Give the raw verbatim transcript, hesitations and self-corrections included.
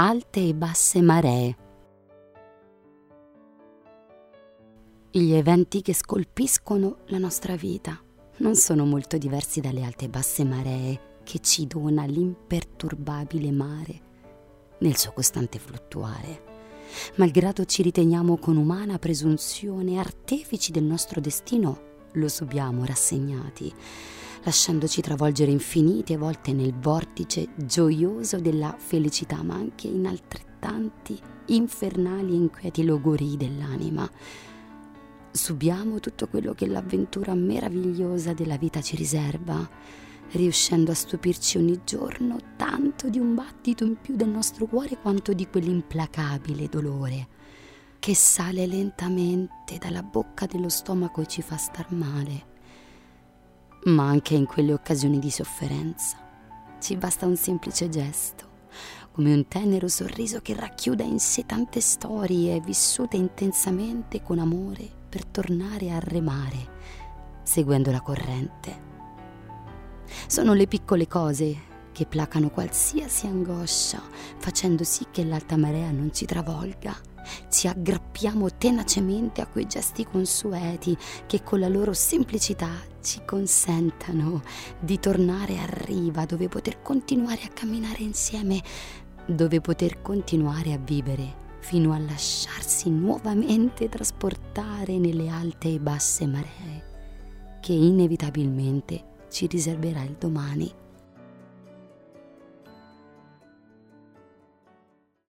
Alte e basse maree. Gli eventi che scolpiscono la nostra vita non sono molto diversi dalle alte e basse maree che ci dona l'imperturbabile mare nel suo costante fluttuare. Malgrado ci riteniamo con umana presunzione artefici del nostro destino, lo subiamo rassegnati, lasciandoci travolgere infinite volte nel vortice gioioso della felicità, ma anche in altrettanti infernali e inquieti logorii dell'anima. Subiamo tutto quello che l'avventura meravigliosa della vita ci riserva, riuscendo a stupirci ogni giorno tanto di un battito in più del nostro cuore quanto di quell'implacabile dolore che sale lentamente dalla bocca dello stomaco e ci fa star male. Ma anche in quelle occasioni di sofferenza ci basta un semplice gesto, come un tenero sorriso che racchiuda in sé tante storie vissute intensamente con amore per tornare a remare, seguendo la corrente. Sono le piccole cose che placano qualsiasi angoscia, facendo sì che l'alta marea non ci travolga. Ci aggrappiamo tenacemente a quei gesti consueti che con la loro semplicità ci consentano di tornare a riva, dove poter continuare a camminare insieme, dove poter continuare a vivere fino a lasciarsi nuovamente trasportare nelle alte e basse maree che inevitabilmente ci riserverà il domani.